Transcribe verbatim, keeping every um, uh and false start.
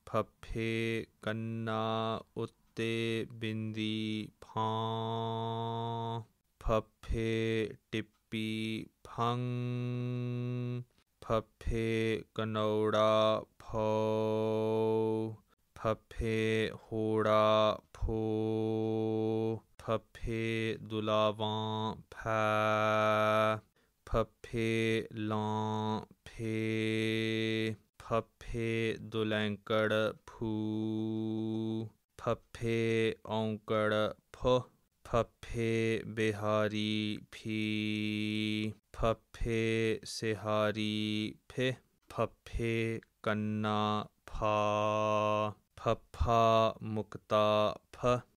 ਫੱਫੇ ਕੰਨਾ ਉੱਤੇ ਬਿੰਦੀ ਫਾਂ, ਫੱਫੇ ਟਿੱਪੀ ਫੰ, ਫੱਫੇ ਕਨੌੜਾ ਫੌ, ਫੱਫੇ ਹੋੜਾ ਫੋ, ਫੱਫੇ ਦੁਲਾਵਾਂ ਫੈ, ਫੱਫੇ ਲਾਂ ਫੇ, ਫੱਫੇ ਦੁਲੈਂਕੜ ਫੂ, ਫੱਫੇ ਔਂਕੜ ਫ, ਫੱਫੇ ਬਿਹਾਰੀ ਫੀ, ਫੱਫੇ ਸਿਹਾਰੀ ਫਿ, ਫੱਫੇ ਕੰਨਾ ਫਾ, ਫੱਫਾ ਮੁਕਤਾ ਫ।